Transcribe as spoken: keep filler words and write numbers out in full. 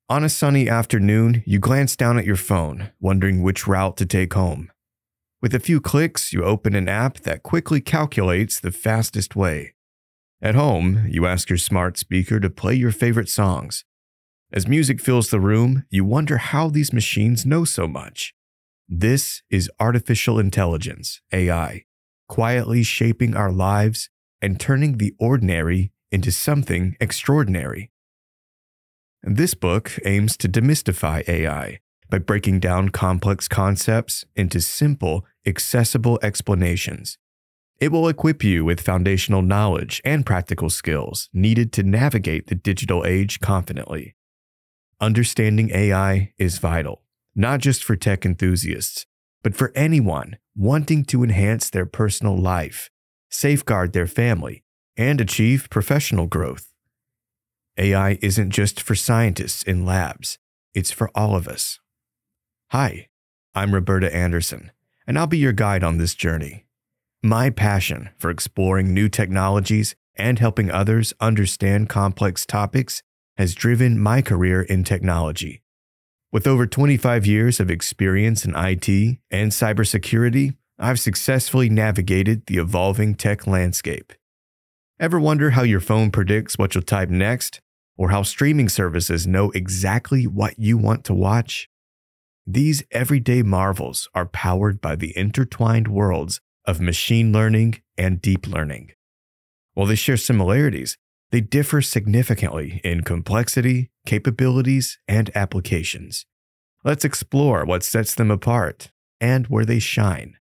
On a sunny afternoon, you glance down at your phone, wondering which route to take home. With a few clicks, you open an app that quickly calculates the fastest way. At home, you ask your smart speaker to play your favorite songs. As music fills the room, you wonder how these machines know so much. This is artificial intelligence, A I, quietly shaping our lives and turning the ordinary into something extraordinary. This book aims to demystify A I by breaking down complex concepts into simple, accessible explanations. It will equip you with foundational knowledge and practical skills needed to navigate the digital age confidently. Understanding A I is vital, not just for tech enthusiasts, but for anyone wanting to enhance their personal life, safeguard their family, and achieve professional growth. A I isn't just for scientists in labs, it's for all of us. Hi, I'm Roberta Anderson, and I'll be your guide on this journey. My passion for exploring new technologies and helping others understand complex topics has driven my career in technology. With over twenty-five years of experience in I T and cybersecurity, I've successfully navigated the evolving tech landscape. Ever wonder how your phone predicts what you'll type next, or how streaming services know exactly what you want to watch? These everyday marvels are powered by the intertwined worlds of machine learning and deep learning. While they share similarities, they differ significantly in complexity, capabilities, and applications. Let's explore what sets them apart and where they shine.